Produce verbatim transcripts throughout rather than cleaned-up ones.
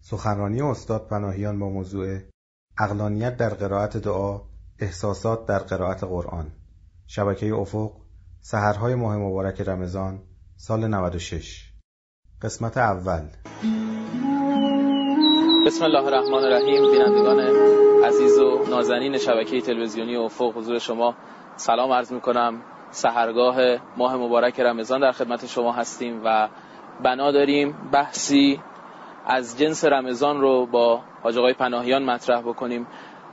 سخنرانی استاد پناهیان با موضوع عقلانیت در قرائت دعا، احساسات در قرائت قرآن، شبکه افق، سحرهای ماه مبارک رمضان، سال نود و شش. قسمت اول. بسم الله الرحمن الرحیم. بینندگان عزیز و نازنین شبکه تلویزیونی افق، حضور شما سلام عرض میکنم. سحرگاه ماه مبارک رمضان در خدمت شما هستیم و بنا داریم بحثی از جنس رمضان رو با حاج آقای پناهیان مطرح بکنیم.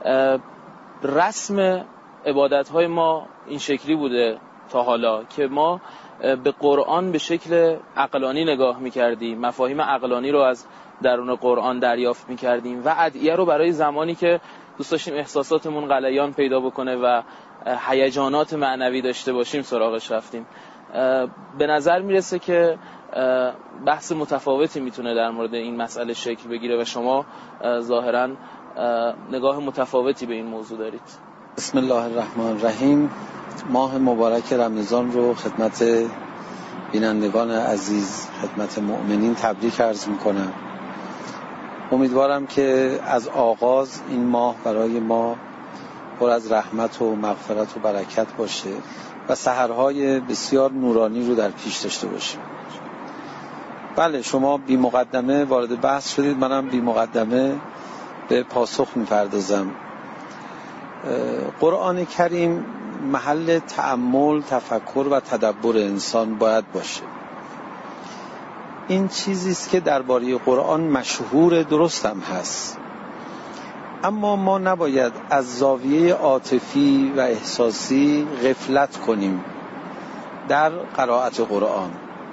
رسم عبادت‌های ما این شکلی بوده تا حالا که ما به قرآن به شکل عقلانی نگاه می‌کردیم، مفاهیم عقلانی رو از درون قرآن دریافت می‌کردیم و ادعیه رو برای زمانی که دوست داشتیم احساساتمون غلیان پیدا بکنه و هیجانات معنوی داشته باشیم سراغش رفتیم. به نظر میرسه که بحث متفاوتی میتونه در مورد این مسئله شکل بگیره و شما ظاهراً نگاه متفاوتی به این موضوع دارید. بسم الله الرحمن الرحیم. ماه مبارک رمضان رو خدمت بینندگان عزیز، خدمت مؤمنین تبریک عرض میکنم. امیدوارم که از آغاز این ماه برای ما پر از رحمت و مغفرت و برکت باشه و سحرهای بسیار نورانی رو در پیش داشته باشیم. بله، شما بی مقدمه وارد بحث شدید، منم بی مقدمه به پاسخ می‌پردازم. قرآن کریم محل تأمل، تفکر و تدبر انسان باید باشه. این چیزی است که درباره قرآن مشهور، درستم هست، اما ما نباید از زاویه عاطفی و احساسی غفلت کنیم در قرائت قرآن.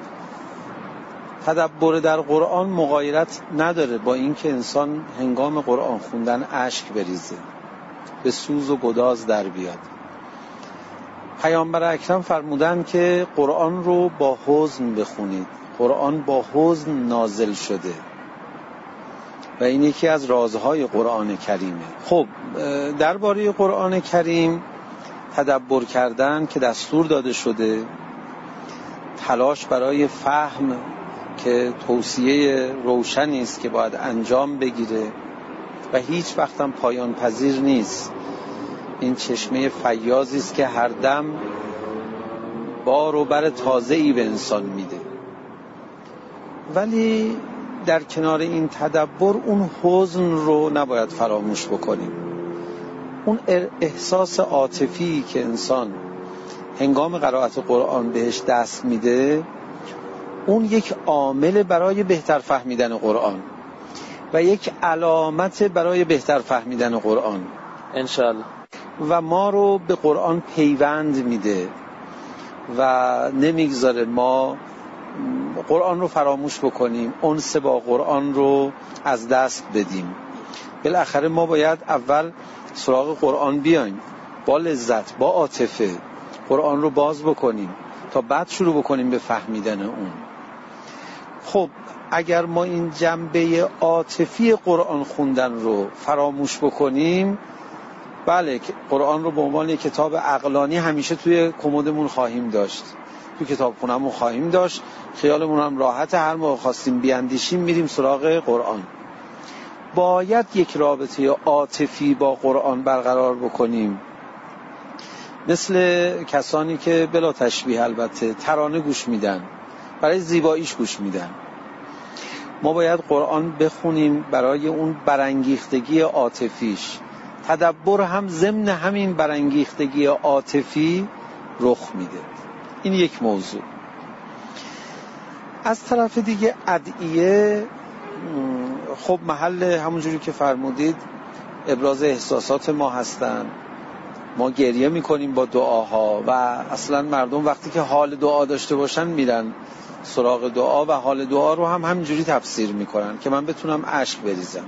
تدبر در قرآن مغایرت نداره با اینکه انسان هنگام قرآن خوندن اشک بریزه، به سوز و گداز در بیاد. پیامبر اکرم فرمودن که قرآن رو با حزن بخونید، قرآن با حزن نازل شده و این یکی از رازهای قرآن کریمه. خب درباره قرآن کریم تدبر کردن که دستور داده شده، تلاش برای فهم که توصیه روشنی است که باید انجام بگیره و هیچ وقت هم پایان پذیر نیست. این چشمه فیاضی است که هر دم بار و بر تازه‌ای به انسان میده. ولی در کنار این تدبر اون حزن رو نباید فراموش بکنیم. اون احساس عاطفی که انسان هنگام قرائت قرآن بهش دست میده، اون یک عامل برای بهتر فهمیدن قرآن و یک علامت برای بهتر فهمیدن قرآن انشالله، و ما رو به قرآن پیوند میده و نمیگذاره ما قرآن رو فراموش بکنیم، انس با قرآن رو از دست بدیم. بالاخره ما باید اول سراغ قرآن بیایم، با لذت، با عاطفه قرآن رو باز بکنیم تا بعد شروع بکنیم به فهمیدن اون. خب اگر ما این جنبه عاطفی قرآن خوندن رو فراموش بکنیم، بله قرآن رو به عنوان یک کتاب عقلانی همیشه توی کمدمون خواهیم داشت، توی کتابخونه‌مون خواهیم داشت، خیالمون هم راحت، هر موقع خواستیم بیاندیشیم میریم سراغ قرآن. باید یک رابطه عاطفی با قرآن برقرار بکنیم، مثل کسانی که بلا تشبیه البته ترانه گوش میدن، برای زیباییش گوش میدن. ما باید قرآن بخونیم برای اون برانگیختگی عاطفیش. تدبر هم ضمن همین برانگیختگی عاطفی رخ میده. این یک موضوع. از طرف دیگه ادعیه خب محل همونجوری که فرمودید ابراز احساسات ما هستن. ما گریه میکنیم با دعاها و اصلا مردم وقتی که حال دعا داشته باشن میرن سراغ دعا و حال دعا رو هم همینجوری تفسیر میکنن که من بتونم اشک بریزم.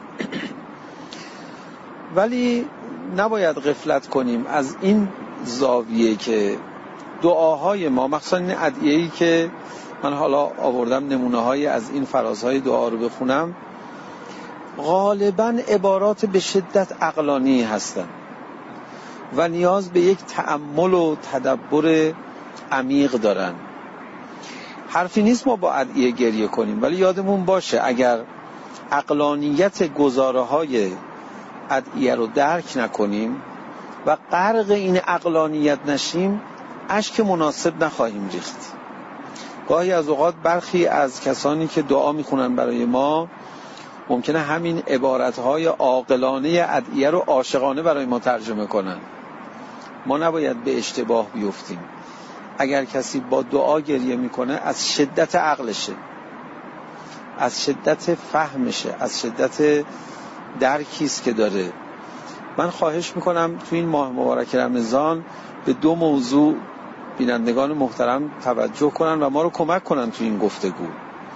ولی نباید غفلت کنیم از این زاویه که دعاهای ما، مخصوصا این ادعیه‌ای که من حالا آوردم نمونه‌های از این فرازهای دعا رو بخونم، غالباً عبارات به شدت عقلانی هستن و نیاز به یک تأمل و تدبر عمیق دارن. حرفی نیست ما با ادعیه گریه کنیم، ولی یادمون باشه اگر عقلانیت گزاره‌های ادعیه رو درک نکنیم و غرق این عقلانیت نشیم، اشک مناسب نخواهیم ریخت. گاهی از اوقات برخی از کسانی که دعا میخونن برای ما ممکنه همین عبارتهای عاقلانه ادعیه رو عاشقانه برای ما ترجمه کنن. ما نباید به اشتباه بیفتیم. اگر کسی با دعا گریه میکنه از شدت عقلشه، از شدت فهمشه، از شدت درکیست که داره. من خواهش میکنم تو این ماه مبارک رمضان به دو موضوع بینندگان محترم توجه کنن و ما رو کمک کنن تو این گفتگو.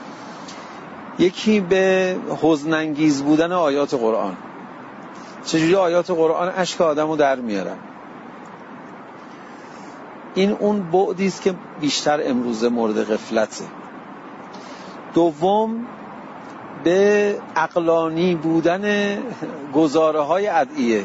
یکی به حزن انگیز بودن آیات قرآن. چجوری آیات قرآن اشک آدمو در میارن. این اون بعدی است که بیشتر امروز مورد غفلته. دوم به عقلانی بودن گزاره های ادعیه.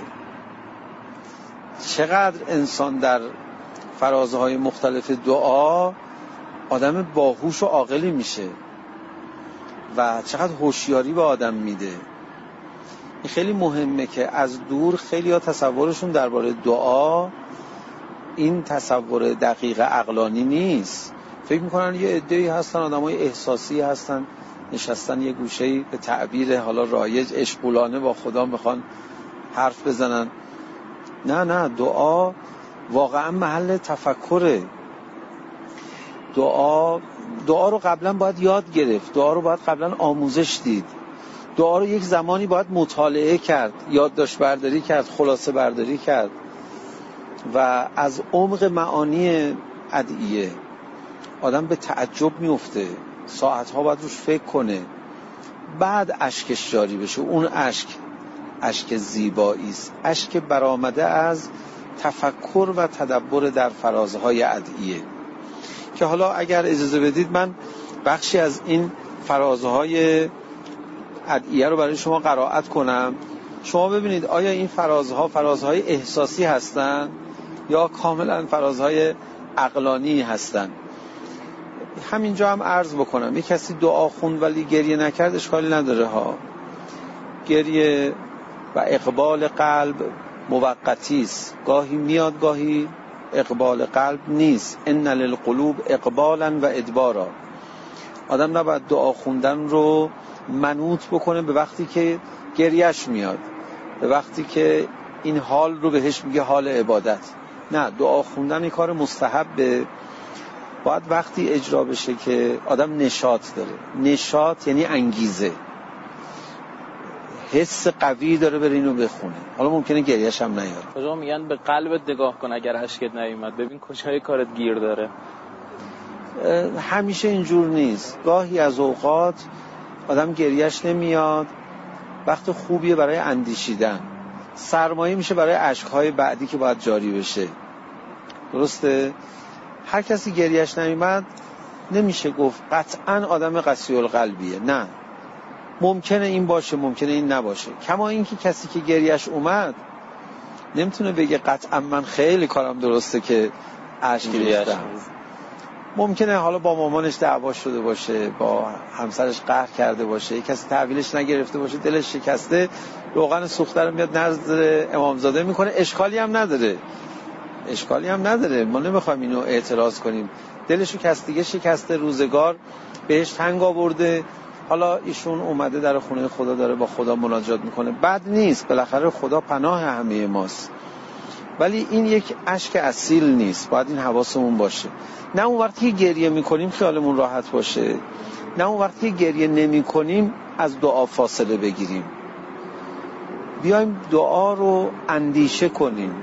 چقدر انسان در فرازهای مختلف دعا آدم باهوش و عاقلی میشه و چقدر هوشیاری به آدم میده. این خیلی مهمه که از دور خیلی ها تصورشون درباره دعا این تصور دقیق عقلانی نیست. فکر میکنن یه عده‌ای هستن، آدمای احساسی هستن، نشستن یه گوشه‌ای به تعبیر حالا رایج عشقولانه با خدا میخوان حرف بزنن. نه نه، دعا واقعا محل تفکره. دعا دعا رو قبلا باید یاد گرفت، دعا رو باید قبلا آموزش دید، دعا رو یک زمانی باید مطالعه کرد، یادداشت برداری کرد، خلاصه برداری کرد و از عمق معانی ادعیه آدم به تعجب میفته، ساعتها باید روش فکر کنه، بعد اشکش جاری بشه. اون اشک اشک زیبایی است، اشک برآمده از تفکر و تدبر در فرازهای ادعیه. که حالا اگر اجازه بدید من بخشی از این فرازهای ادعیه رو برای شما قرائت کنم. شما ببینید آیا این فرازها فرازهای احساسی هستن یا کاملا فرازهای عقلانی هستن. همینجا هم عرض بکنم، یک کسی دعا خوند ولی گریه نکرد اشکالی نداره ها. گریه و اقبال قلب موقتی است، گاهی میاد گاهی اقبال قلب نیست. ان للقلوب اقبالا و ادبارا. آدم نباید دعا خوندن رو منوط بکنه به وقتی که گریهش میاد، به وقتی که این حال رو بهش میگه حال عبادت. نه، دعا خوندن این کار مستحبه، باید وقتی اجرا بشه که آدم نشاط داره. نشاط یعنی انگیزه، حس قوی داره بره اینو بخونه. حالا ممکنه گریهش هم نیاره. کجا میگن به قلبت نگاه کن اگر اشکت نیومد، ببین کجای کارت گیر داره. همیشه اینجور نیست. گاهی از اوقات آدم گریهش نمیاد، وقت خوبیه برای اندیشیدن، سرمایه میشه برای اشکهای بعدی که باید جاری بشه. درسته؟ هر کسی گریهش نمیاد نمیشه گفت قطعا آدم قسی القلبیه. نه، ممکنه این باشه، ممکنه این نباشه. کما اینکه کسی که گریهش اومد نمیتونه بگه قطعا من خیلی کارم درسته که اشک ریختم. ممکنه حالا با مامانش دعوا شده باشه، با همسرش قهر کرده باشه، کسی تحویلش نگرفته باشه، دلش شکسته، روغن سوخته رو میاد نظر امامزاده میکنه، اشکالی هم نداره. اشکالی هم نداره، ما نمیخوایم اینو اعتراض کنیم. دلشو کستیگه شکسته، روزگار بهش تنگ آورده، حالا ایشون اومده در خونه خدا داره با خدا مناجات میکنه. بد نیست، بالاخره خدا پناه همه ماست. ولی این یک اشک اصیل نیست، باید این حواسمون باشه. نه اون وقتی که گریه میکنیم خیالمون راحت باشه، نه اون وقتی که گریه نمی کنیم از دعا فاصله بگیریم. بیایم دعا رو اندیشه کنیم.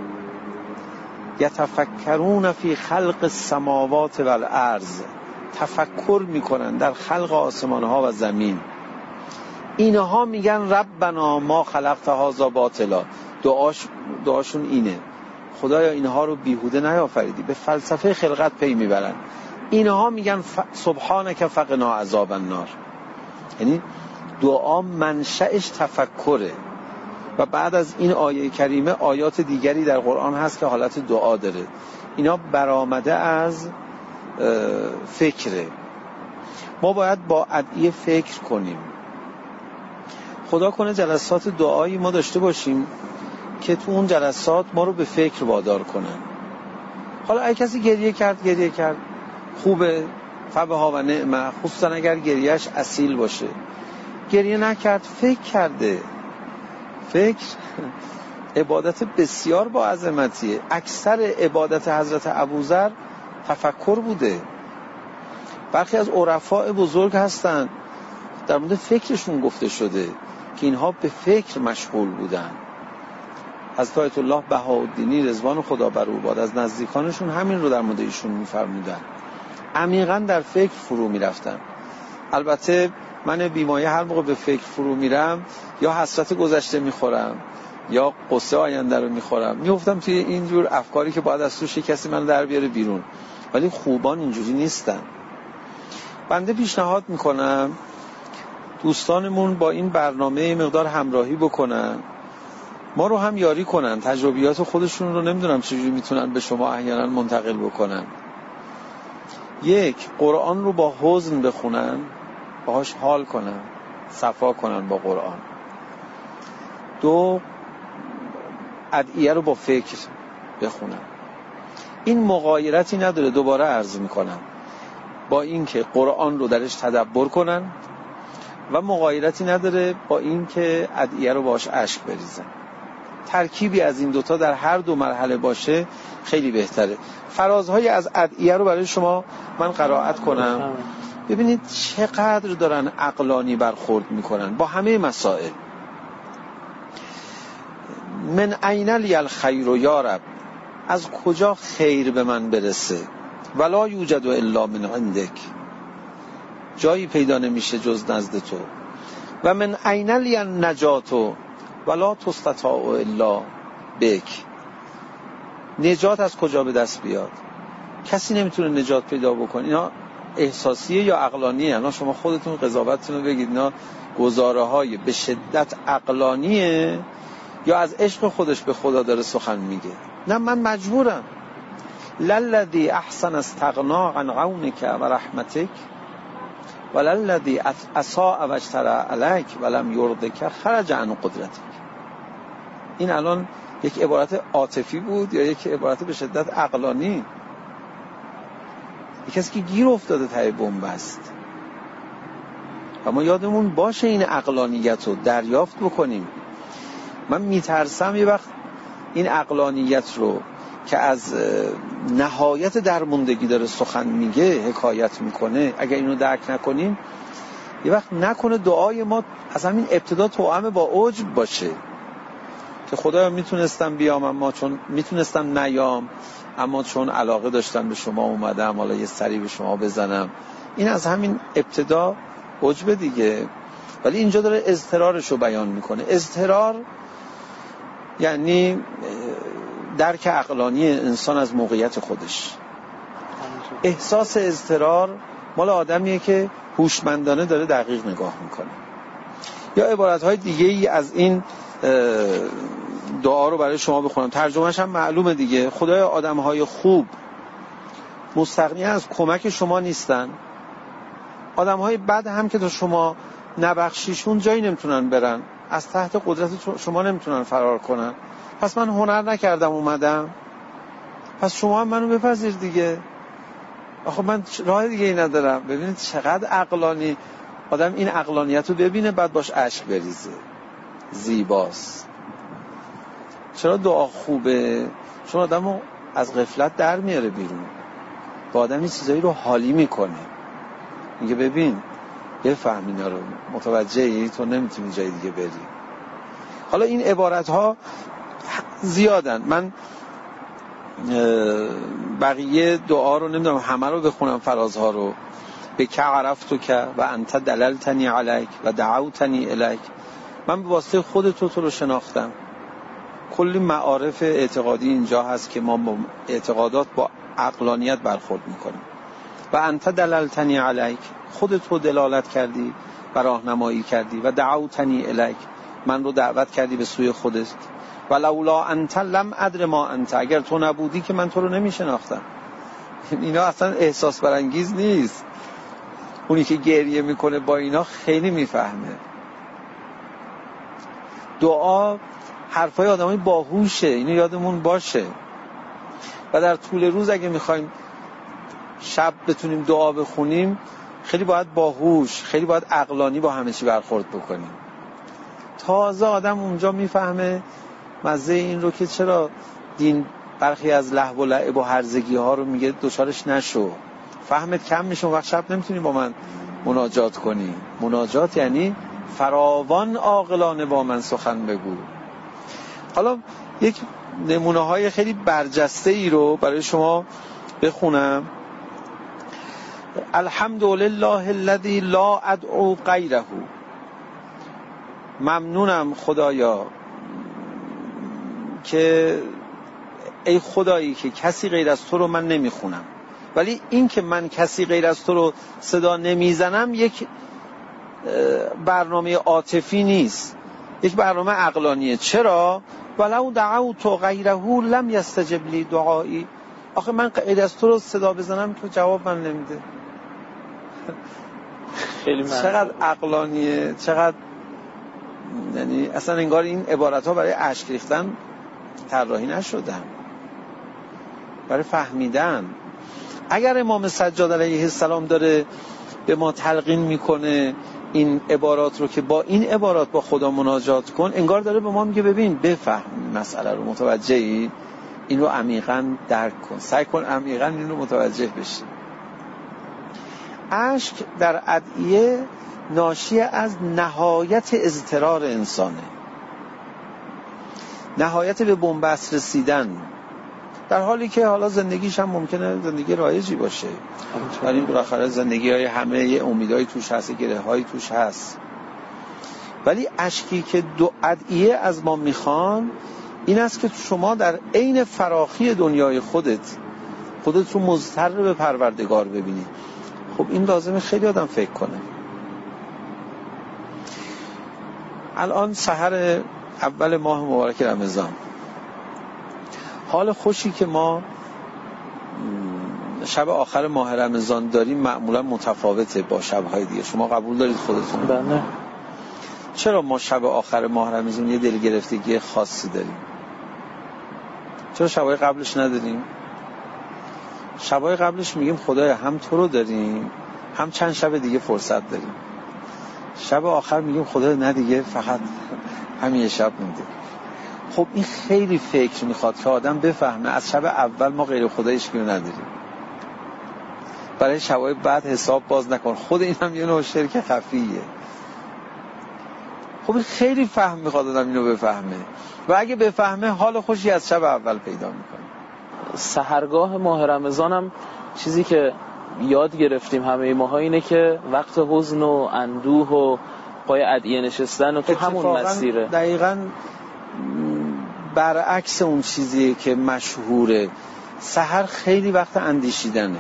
یتفکرون فی خلق السماوات والارض، تفکر میکنن در خلق آسمان ها و زمین. اینها میگن ربنا ما خلقت هذا باطلا. دعاش دعاشون اینه، خدایا اینها رو بیهوده نیافریدی. به فلسفه خلقت پی میبرن. اینها میگن ف... سبحانک فقنا عذاب النار. یعنی دعا منشأش تفکره. و بعد از این آیه کریمه آیات دیگری در قرآن هست که حالت دعا داره. اینا برآمده از فکره. ما باید با ادعیه فکر کنیم. خدا کنه جلسات دعایی ما داشته باشیم که تو اون جلسات ما رو به فکر وادار کنن. حالا اگه کسی گریه کرد گریه کرد خوبه، فبها و نعمه، خصوصا اگر گریهش اصیل باشه. گریه نکرد فکر کرده. فکر عبادت بسیار با عظمتیه. اکثر عبادت حضرت ابوذر تفکر بوده. برخی از عرفاء بزرگ هستن در مورد فکرشون گفته شده که اینها به فکر مشغول بودن. حضرت آیت الله بهاءالدینی رضوان خدا بر او باد از نزدیکانشون همین رو در مورد ایشون می‌فرمودن. عمیقاً در فکر فرو می‌رفتن. البته من بیمایه هر موقع به فکر فرو میرم یا حسرت گذشته میخورم یا قصه آینده رو میخورم، میافتم توی اینجور افکاری که باید از توش کسی من در بیاره بیرون. ولی خوبان اینجوری نیستن. بنده پیشنهاد میکنم دوستانمون با این برنامه مقدار همراهی بکنن، ما رو هم یاری کنن، تجربیات خودشون رو نمیدونم چجوری میتونن به شما احیانا منتقل بکنن. یک، قرآن رو با حزن بخونن، باهاش حال کنن، صفا کنن با قرآن. دو، ادعیه رو با فکر بخونن. این مغایرتی نداره، دوباره عرض میکنم، با اینکه قرآن رو درش تدبر کنن و مغایرتی نداره با اینکه ادعیه رو باهاش اشک بریزن. ترکیبی از این دوتا در هر دو مرحله باشه خیلی بهتره. فرازهای از ادعیه رو برای شما من قرائت کنم، ببینید چقدر دارن عقلانی برخورد میکنن با همه مسائل. من این لی الخیر یا رب، از کجا خیر به من برسه؟ ولا یوجد الا من عندک، جایی پیدا نمیشه جز نزد تو. و من این لی النجات ولا تستطاع الا بک، نجات از کجا به دست بیاد؟ کسی نمیتونه نجات پیدا بکنه. اینا احساسیه یا عقلانیه؟ اینا شما خودتون قضاوتتون رو بگید. اینا گزاره های به شدت عقلانیه یا از عشق خودش به خدا داره سخن میگه؟ نه، من مجبورم. للذی احسن استغنا عن قومک و رحمتک وللذی اساء و اجترأ علیک ولم یرضک خرج عن قدرتک. این الان یک عبارت عاطفی بود یا یک عبارت به شدت عقلانی؟ یک کسی که گیر افتاده ته بن‌بست. و ما یادمون باشه این عقلانیت رو دریافت بکنیم. من میترسم یه وقت این عقلانیت رو که از نهایت درموندگی داره سخن میگه، حکایت میکنه، اگر اینو درک نکنیم یه وقت نکنه دعای ما از همین ابتدا توأم با عجب باشه که خدایا میتونستم بیام اما چون میتونستم نیام، اما چون علاقه داشتم به شما اومدم، حالا یه سری به شما بزنم. این از همین ابتدا عجب دیگه. ولی اینجا داره اضطرارش رو بیان میکنه. اضطرار یعنی درک عقلانی انسان از موقعیت خودش. احساس اضطرار مال آدمیه که هوشمندانه داره دقیق نگاه میکنه. یا عبارتهای دیگه ای از این دعا رو برای شما بخونم، ترجمهش هم معلومه دیگه. خدای آدمهای خوب مستغنی از کمک شما نیستن، آدمهای بد هم که تا شما نبخشیشون جایی نمیتونن برن، از تحت قدرت شما نمیتونن فرار کنن. پس من هنر نکردم اومدم، پس شما هم منو بپذیر دیگه. آخه من راه دیگه ای ندارم. ببینید چقدر عقلانی آدم این عقلانیت رو ببینه بعد باش اشک بریزه. زیباست. چرا دعا خوبه؟ چون آدم رو از غفلت در میاره بیرون، با آدم این چیزایی رو حالی میکنه. میگه ببین بفهم اینا رو، متوجهی؟ تو نمیتونی جای دیگه بری. حالا این عبارت ها زیادن، من بقیه دعا رو نمیدونم همه رو بخونم، فرازها رو. به که عرفتو که و انت دللتنی علیک و دعوتنی الیک، من به واسطه خودت تو رو شناختم. کلی معارف اعتقادی اینجا هست که ما با اعتقادات با عقلانیت برخورد میکنیم. و انت دللتنی علیک، خودت رو دلالت کردی و راهنمایی کردی. و دعوتنی الیک، من رو دعوت کردی به سوی خودت. و لولا انت لم ادر ما انت، اگر تو نبودی که من تو رو نمیشناختم. اینا اصلا احساس برانگیز نیست. اونی که گریه میکنه با اینا خیلی میفهمه. دعا حرفای آدمای باهوشه، اینو یادمون باشه. و در طول روز اگه میخوایم شب بتونیم دعا بخونیم خیلی باید باهوش، خیلی باید عقلانی با همه چی برخورد بکنیم. تازه آدم اونجا میفهمه مزه این رو که چرا دین برخی از لهو و لعب و هرزگی ها رو میگه دوچارش نشو، فهمت کم میشه، وقت شب نمیتونی با من مناجات کنی. مناجات یعنی فراوان عاقلانه با من سخن بگو. حالا یک نمونه های خیلی برجسته ای رو برای شما بخونم. الحمدلله الذی لا ادعو غیره، ممنونم خدایا که ای خدایی که کسی غیر از تو رو من نمیخونم. ولی این که من کسی غیر از تو رو صدا نمیزنم یک برنامه عاطفی نیست، یک برنامه عقلانیه. چرا؟ ولو دعوت غیره لم یستجب لی دعایی. آخه من غیر از تو رو صدا بزنم تو جواب من نمیده. خیلی چقدر عقلانیه، چقدر، یعنی اصلا انگار این عبارت ها برای اشک ریختن طراحی نشدن، برای فهمیدن. اگر امام سجاد علیه السلام داره به ما تلقین میکنه این عبارات رو که با این عبارات با خدا مناجات کن، انگار داره به ما میگه ببین بفهم مسئله رو، متوجهی؟ این رو عمیقاً درک کن، سعی کن عمیقاً این رو متوجه بشی. اشک در ادعیه ناشی از نهایت اضطرار انسانه، نهایت به بنبست رسیدن، در حالی که حالا زندگیش هم ممکنه زندگی رایجی باشه، ولی بالاخره زندگی های همه یه امیدهای توش هست، گره های توش هست. ولی اشکی که دو ادعیه از ما میخوان این است که شما در عین فراخی دنیای خودت خودت رو مضطر به پروردگار ببینی. خب این لازمه خیلی آدم فکر کنه. الان سحر اول ماه مبارک رمضان، حال خوشی که ما شب آخر ماه رمضان داریم معمولا متفاوته با شب‌های دیگه. شما قبول دارید خودتون؟ بله. چرا ما شب آخر ماه رمضان یه دلگرفتگی خاصی داریم؟ چرا شب‌های قبلش نداریم؟ شب‌های قبلش میگیم خدایا هم تو رو داریم هم چند شب دیگه فرصت داریم. شب آخر میگیم خدایا نه دیگه فقط همین یه شب مونده. خب این خیلی فکر میخواد که آدم بفهمه از شب اول ما غیر خدای هیچ کی رو نداریم، برای شبای بعد حساب باز نکن. خود این هم یه نوع شرک خفیه. خب این خیلی فهم میخواد آدم اینو بفهمه، و اگه بفهمه حال خوشی از شب اول پیدا میکنه. سحرگاه ماه رمضان هم چیزی که یاد گرفتیم همه ماها اینه که وقت حزن و اندوه و پای ادعیه نشستن و تو همون مسیره. دقیقاً برعکس اون چیزیه که مشهوره. سحر خیلی وقت اندیشیدنه،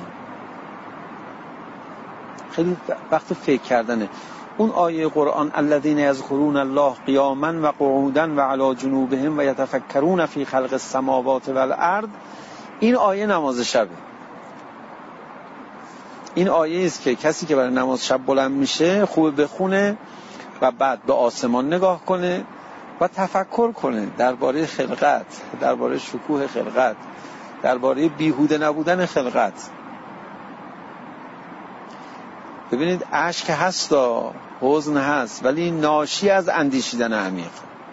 خیلی وقت فکر کردنه. اون آیه قرآن الذین یذکرون الله قیاما و قعودا و علی جنوبهم و یتفکرون فی خلق السماوات والارض، این آیه نماز شبه. این آیه است که کسی که برای نماز شب بلند میشه خوب بخونه و بعد به آسمان نگاه کنه و تفکر کنه درباره خلقت، درباره شکوه خلقت، درباره بیهوده نبودن خلقت. ببینید اشک هست و حزن هست، ولی ناشی از اندیشیدن عمیق.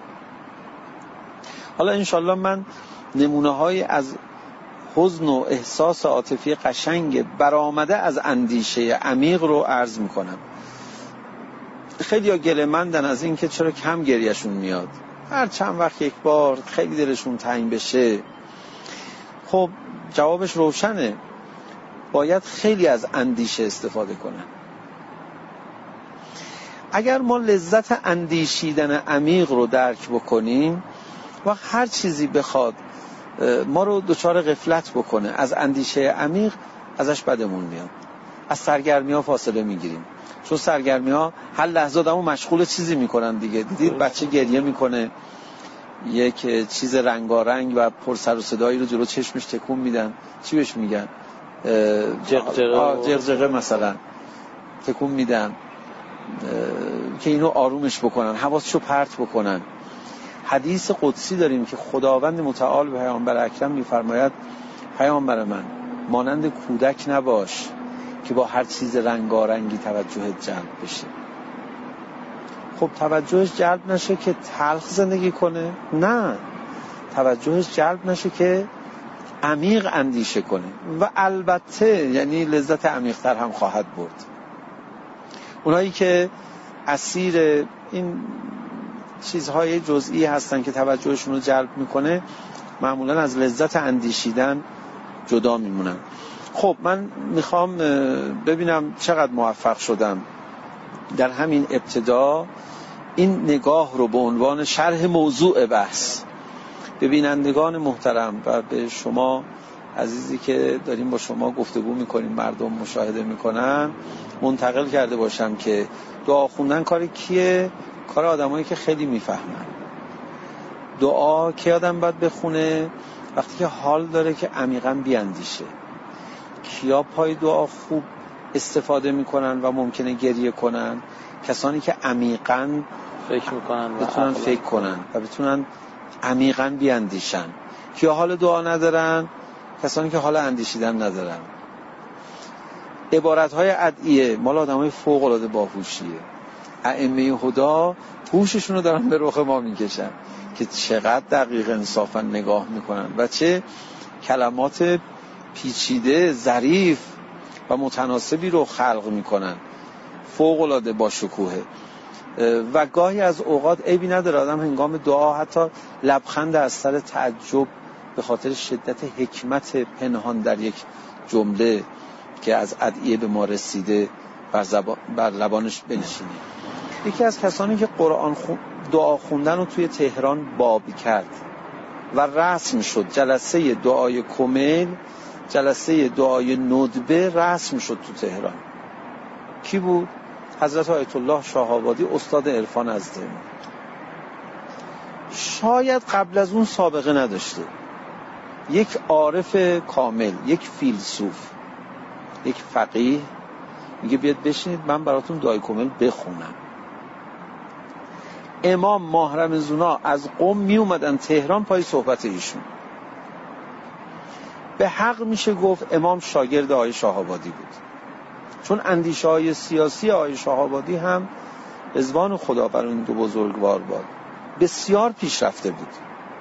حالا انشالله من نمونه های از حزن و احساس عاطفی قشنگ برآمده از اندیشه عمیق رو عرض میکنم. خیلی ها گله‌مندن از این که چرا کم گریهشون میاد، هر چند وقت یک بار خیلی دلشون تنگ بشه. خب جوابش روشنه، باید خیلی از اندیشه استفاده کنن. اگر ما لذت اندیشیدن عمیق رو درک بکنیم و هر چیزی بخواد ما رو دچار غفلت بکنه از اندیشه عمیق، ازش بدمون میاد. از سرگرمی ها فاصله میگیریم، چون سرگرمی ها هر لحظه آدمو مشغول چیزی میکنن دیگه. دیدید بچه گریه میکنه، یک چیز رنگارنگ و پر سر و صدایی رو جلو چشمش تکون میدن، چی بهش میگن؟ جغجغه. جغجغه مثلا تکون میدن که اینو آرومش بکنن، حواسشو پرت بکنن. حدیث قدسی داریم که خداوند متعال به پیامبر اکرم میفرماید پیامبر من مانند کودک نباش که با هر چیز رنگارنگی توجهت جلب بشه. خب توجهش جلب نشه که تلخ زندگی کنه؟ نه، توجهش جلب نشه که عمیق اندیشه کنه و البته یعنی لذت عمیق‌تر هم خواهد برد. اونایی که اسیر این چیزهای جزئی هستن که توجهشون رو جلب میکنه معمولا از لذت اندیشیدن جدا میمونن. خب من میخوام ببینم چقدر موفق شدم در همین ابتدا این نگاه رو به عنوان شرح موضوع بحث به بینندگان محترم و به شما عزیزی که داریم با شما گفتگو میکنیم، مردم مشاهده میکنن، منتقل کرده باشم که دعا خوندن کار کیه؟ کار آدمایی که خیلی میفهمن. دعا که آدم باید بخونه وقتی که حال داره که عمیقاً بیاندیشه. کیا پای دعا خوب استفاده میکنن و ممکنه گریه کنن؟ کسانی که عمیقاً فکر میکنن و بتونن فکر کنن و بتونن عمیقاً بیاندیشن. کیا حال دعا ندارن؟ کسانی که حال اندیشیدن ندارن. عبارت‌های ادعیه مال آدمای فوق‌العاده باهوشیه. ائمه هدا هوششون رو دارن به رخ ما میکشن که چقدر دقیق انصافا نگاه میکنن و چه کلمات پیچیده، ظریف و متناسبی رو خلق میکنن. فوق‌العاده با شکوهه و گاهی از اوقات عیبی نداره آدم هنگام دعا حتی لبخند از سر تعجب به خاطر شدت حکمت پنهان در یک جمله که از ادعیه به ما رسیده بر, زبان بر لبانش بنشینه. یکی از کسانی که قرآن خون دعا خوندن رو توی تهران باب کرد و رسم شد، جلسه دعای کمیل، جلسه دعای ندبه رسم شد تو تهران. کی بود؟ حضرت آیت الله شاه‌آبادی، استاد عرفان از دین. شاید قبل از اون سابقه نداشته. یک عارف کامل، یک فیلسوف، یک فقیه میگه بیاد بشینید من براتون دعای کمیل بخونم. امام ماه رمضان از قم می اومدن تهران پای صحبت ایشون. به حق میشه گفت امام شاگرد آقای شاه‌آبادی بود، چون اندیشه های سیاسی آقای شاه‌آبادی هم رضوان خدا بر اون دو بزرگوار باد بسیار پیشرفته بود.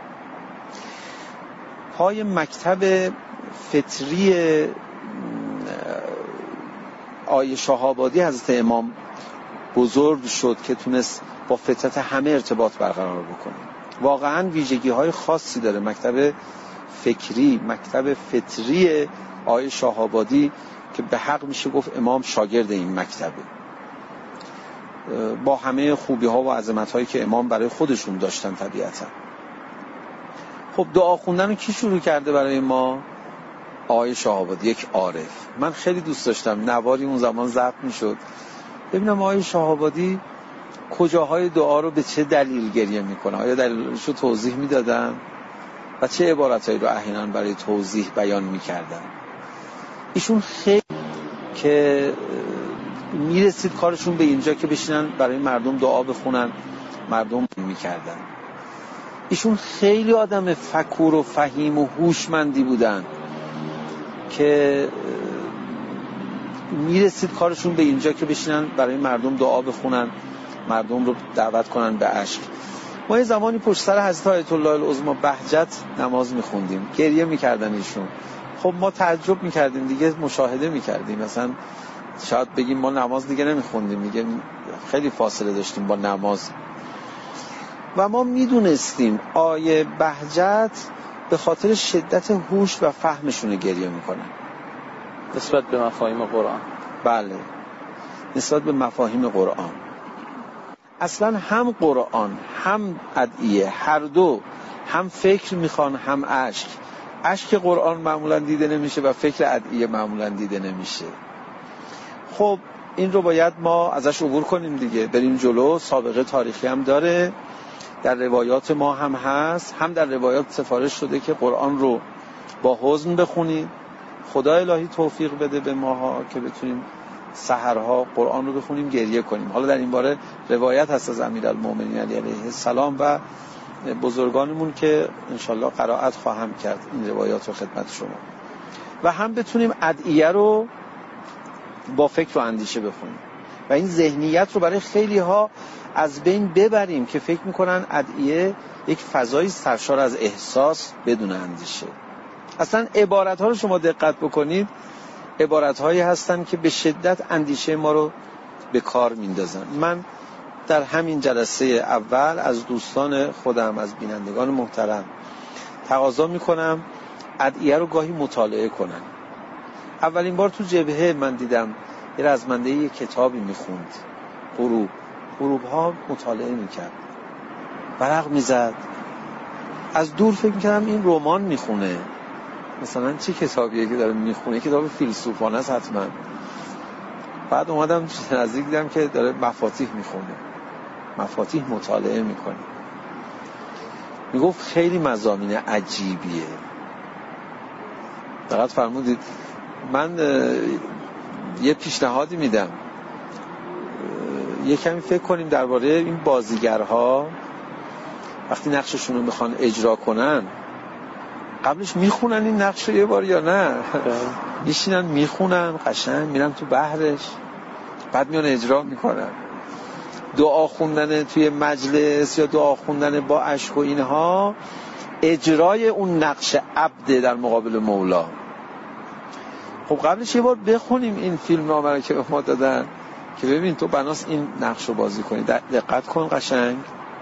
پای مکتب فطری آقای شاه‌آبادی حضرت امام بزرگ شد که تونست با فطرت همه ارتباط برقرار بکنه. واقعاً ویژگی‌های خاصی داره مکتب فکری، مکتب فطری آقای شاه‌آبادی که به حق میشه گفت امام شاگرد این مکتبه، با همه خوبی‌ها و عظمت‌هایی که امام برای خودشون داشتن طبیعتاً. خب دعا خوندن رو کی شروع کرده برای ما؟ آقای شاه‌آبادی، یک عارف. من خیلی دوست داشتم نواری اون زمان ضبط میشد ببینم آقای شاه‌آبادی کجاهای دعا رو به چه دلیل گریه میکنه، آیا دلیلش رو توضیح میدادن و چه عبارتایی رو احیانا برای توضیح بیان میکردن. ایشون خیلی که میرسید کارشون به اینجا که بشینن برای مردم دعا بخونن، مردم میکردن. ایشون خیلی آدم فکور و فهیم و هوشمندی بودن که میرسید کارشون به اینجا که بشینن برای مردم دعا بخونن، مردم رو دعوت کنن به عشق. ما یه زمانی پشت سر حضرت آیت الله العظمی بهجت نماز میخوندیم، گریه میکردن ایشون. خب ما تعجب میکردیم دیگه، مشاهده میکردیم، مثلا شاید بگیم ما نماز دیگه نمیخوندیم، میگه خیلی فاصله داشتیم با نماز. و ما میدونستیم آیه بهجت به خاطر شدت هوش و فهمشون گریه میکنن نسبت به مفاهیم قرآن. بله، نسبت به مفاهیم قرآن. اصلا هم قرآن هم ادعیه هر دو هم فکر میخوان هم عشق. عشق قرآن معمولا دیده نمیشه و فکر ادعیه معمولا دیده نمیشه. خب این رو باید ما ازش عبور کنیم دیگه، بریم جلو. سابقه تاریخی هم داره، در روایات ما هم هست، هم در روایات سفارش شده که قرآن رو با حزن بخونید. خدا الهی توفیق بده به ماها که بتونیم سحرها قرآن رو بخونیم، گریه کنیم. حالا در این باره روایت هست از امیرالمومنین علی علیه السلام و بزرگانمون که انشالله قرائت خواهم کرد این روایات رو خدمت شما، و هم بتونیم ادعیه رو با فکر و اندیشه بخونیم و این ذهنیت رو برای خیلی ها از بین ببریم که فکر میکنن ادعیه یک فضای سرشار از احساس بدون اندیشه. اصلا عبارت ها رو شما دقت بکنید، عبارت هایی هستن که به شدت اندیشه ما رو به کار میندازن. من در همین جلسه اول از دوستان خودم، از بینندگان محترم تقاضا میکنم ادعیه رو گاهی مطالعه کنن. اولین بار تو جبهه من دیدم یه رزمنده یه کتابی میخوند، غروب غروب ها مطالعه میکرد، برق میزد، از دور فکر میکردم این رمان میخونه، مثلا چی کتابیه که داره میخونه، کتاب فیلسوفانه است حتما. بعد اومدم نزدیک دیدم که داره مفاتیح میخونه، مفاتیح مطالعه میکنه. میگفت خیلی مضامین عجیبیه. فقط فرمودید من یه پیشنهادی میدم، یه کمی فکر کنیم درباره این بازیگرها وقتی نقششون رو میخوان اجرا کنن، قبلش میخونن این نقش رو یه بار یا نه؟ میشینن میخونن قشنگ، میرن تو بحرش، بعد میان اجرا میکنن. دعا خوندن توی مجلس یا دعا خوندن با اشک و اینها اجرای اون نقش عبد در مقابل مولا. خب قبلش یه بار بخونیم این فیلم نامه رو که به ما دادن که ببین تو بناس این نقش رو بازی کنی، دقت کن قشنگ.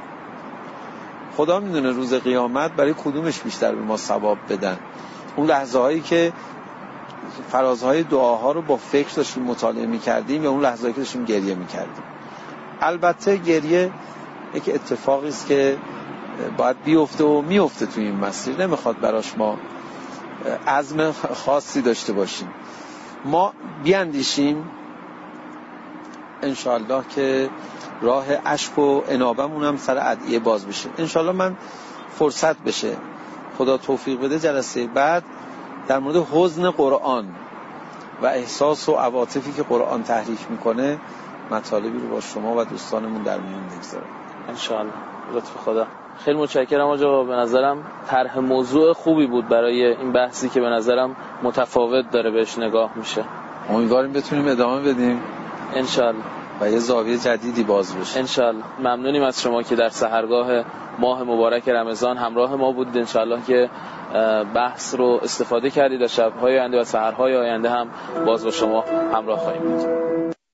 خدا میدونه روز قیامت برای کدومش بیشتر به ما ثواب بدن، اون لحظه هایی که فرازهای دعاها رو با فکر داشتیم مطالعه میکردیم یا اون لحظه هایی که داشتیم گریه میکردیم. البته گریه یک اتفاقی است که باید بیفته و میفته توی این مسیر، نمیخواد براش ما عزم خاصی داشته باشیم. ما بیاندیشیم انشاءالله که راه عشق و انابمون هم سر ادعیه باز بشه. انشاءالله من فرصت بشه، خدا توفیق بده، جلسه بعد در مورد حزن قرآن و احساس و عواطفی که قرآن تحریک میکنه مطالبی رو با شما و دوستانمون در میون بگذارم انشاءالله. لطف خدا. خیلی متشکرم آقا، به نظرم طرح موضوع خوبی بود برای این بحثی که به نظرم متفاوت داره بهش نگاه میشه. امیدواریم بتونیم ادامه بدیم انشاءالله و یه زاویه جدیدی باز بشه انشاءالله. ممنونیم از شما که در سحرگاه ماه مبارک رمضان همراه ما بودید. انشاءالله که بحث رو استفاده کردید و شب‌های آینده و سحرهای آینده هم باز با شما همراه خواهیم بود.